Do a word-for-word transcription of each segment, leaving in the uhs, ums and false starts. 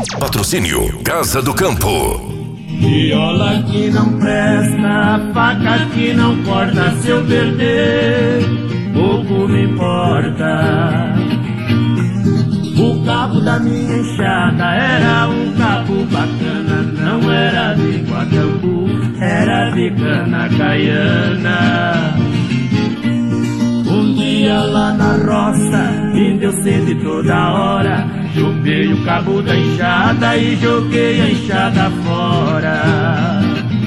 Patrocínio Casa do Campo. Viola que não presta, faca que não corta, se eu perder, pouco me importa. O cabo da minha enxada era um cabo bacana, não era de guacambu, era de cana caiana. Um dia lá na roça, me deu sede toda hora, chupei o cabo da enxada e joguei a enxada fora.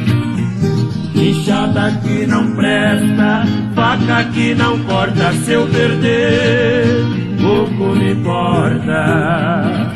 Enxada que não presta, faca que não corta, se eu perder, pouco me importa.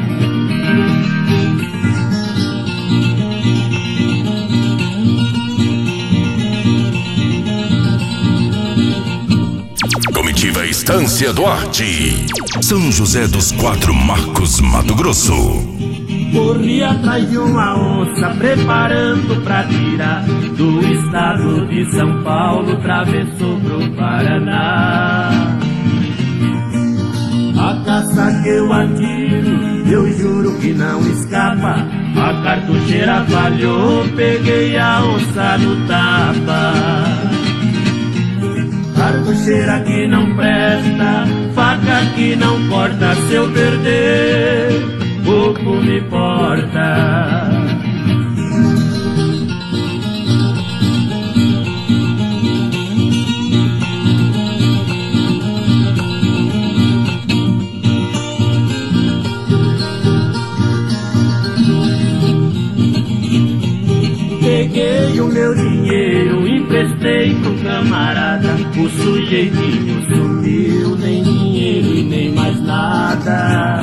Comitiva Estância Duarte, São José dos Quatro Marcos, Mato Grosso. Corri atrás de uma onça, preparando pra tirar do estado de São Paulo, travessou pro Paraná. A caça que eu atiro, eu juro que não escapa. A cartucheira falhou, peguei a onça no tapa. Cartucheira que não presta, faca que não corta, se eu perder, pouco me importa. Peguei o meu dinheiro, emprestei pro camarada, o sujeitinho sumiu, nem dinheiro e nem mais nada.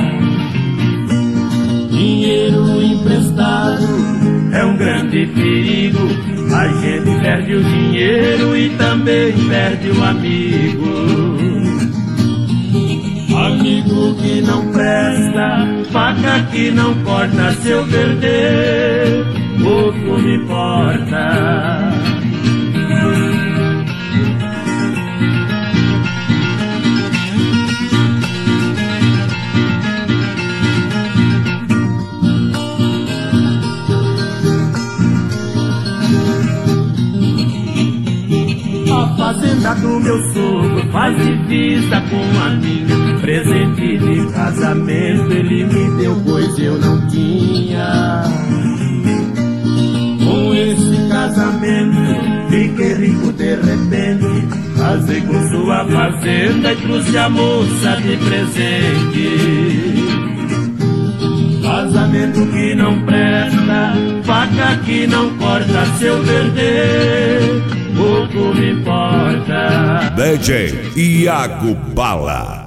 Dinheiro emprestado é um grande perigo, a gente perde o dinheiro e também perde o amigo. Amigo que não presta, faca que não corta, se eu perder, pouco me importa. A fazenda do meu sogro faz divisa com a minha, presente de casamento ele me deu, pois eu não tinha. Com esse casamento fiquei rico de repente, casei com sua fazenda e trouxe a moça de presente. Casamento que não presta, faca que não corta, se eu perder, pouco me importa. D J Iago Bala.